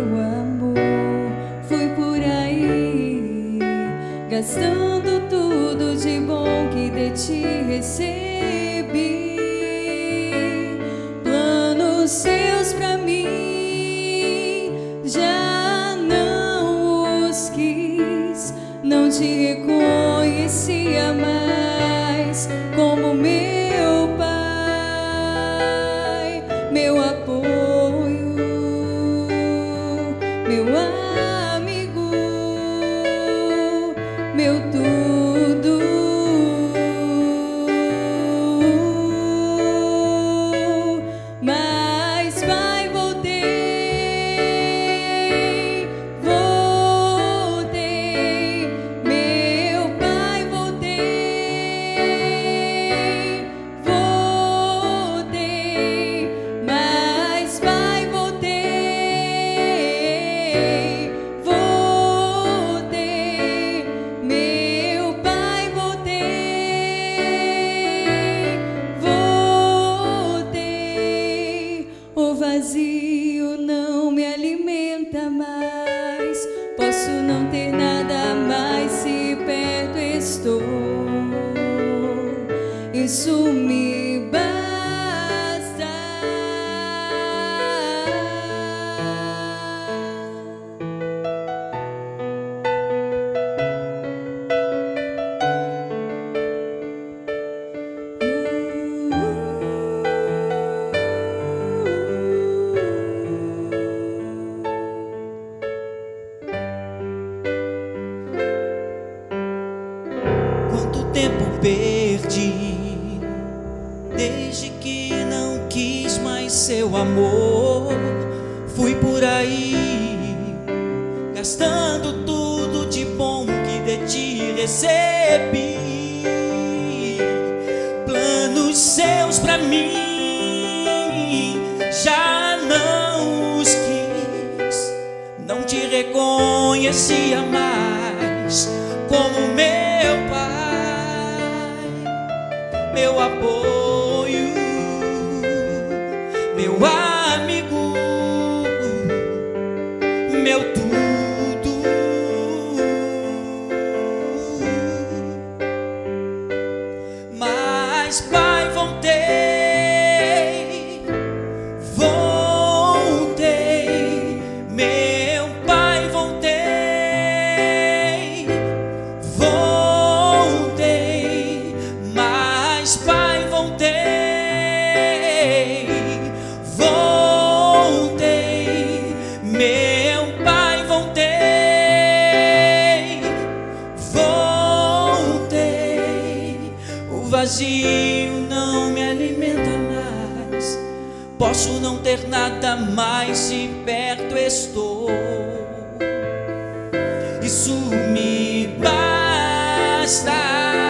amor. Fui por aí, gastando tudo de bom que de ti recebi. Planos seus pra mim, já não os quis. Não te reconhecia mais como meu pai, meu apoio, meu amigo, meu tudo. Mas pai, voltei, voltei, meu pai, voltei, voltei. Mas pai, voltei, voltei, meu pai, voltei, voltei. O vazio não me alimenta mais. Posso não ter nada mais se perto estou. Isso me basta. Quanto tempo perdi desde que não quis mais seu amor. Fui por aí, gastando tudo de bom que de ti recebi. Planos seus pra mim, já não os quis. Não te reconhecia mais como meu pai, meu apoio, meu amigo, meu tudo. Mas pai, voltei, voltei, meu pai, voltei, voltei. Mas pai, voltei, voltei, meu pai, voltei, voltei. O vazio não me alimenta mais. Posso não ter nada mais se perto estou. Isso me basta.